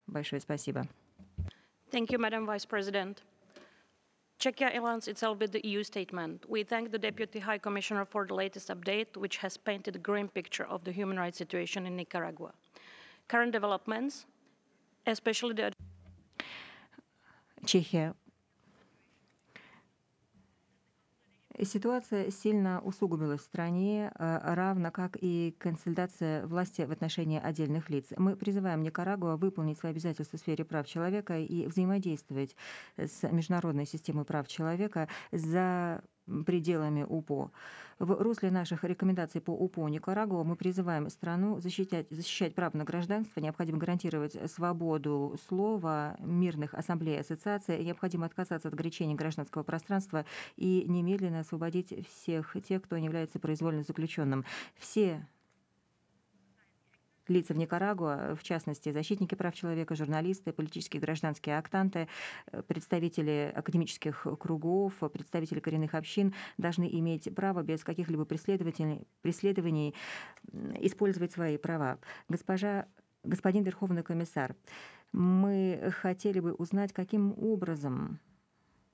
Большое спасибо. Thank you, Madam Vice President. Czechia aligns itself with the EU statement. We thank the Deputy High Commissioner for the latest update, which has painted a grim picture of the human rights situation in Nicaragua. Current developments, especially the Чехия. Ситуация сильно усугубилась в стране, равно как и консолидация власти в отношении отдельных лиц. Мы призываем Никарагуа выполнить свои обязательства в сфере прав человека и взаимодействовать с международной системой прав человека за пределами УПО. В русле наших рекомендаций по УПО Никарагуа мы призываем страну защищать право на гражданство, необходимо гарантировать свободу слова, мирных ассамблей и ассоциаций, необходимо отказаться от ограничений гражданского пространства и немедленно освободить всех тех, кто не является произвольно заключенным. Все лица в Никарагуа, в частности, защитники прав человека, журналисты, политические и гражданские актанты, представители академических кругов, представители коренных общин должны иметь право без каких-либо преследований использовать свои права. Господин Верховный комиссар, мы хотели бы узнать, каким образом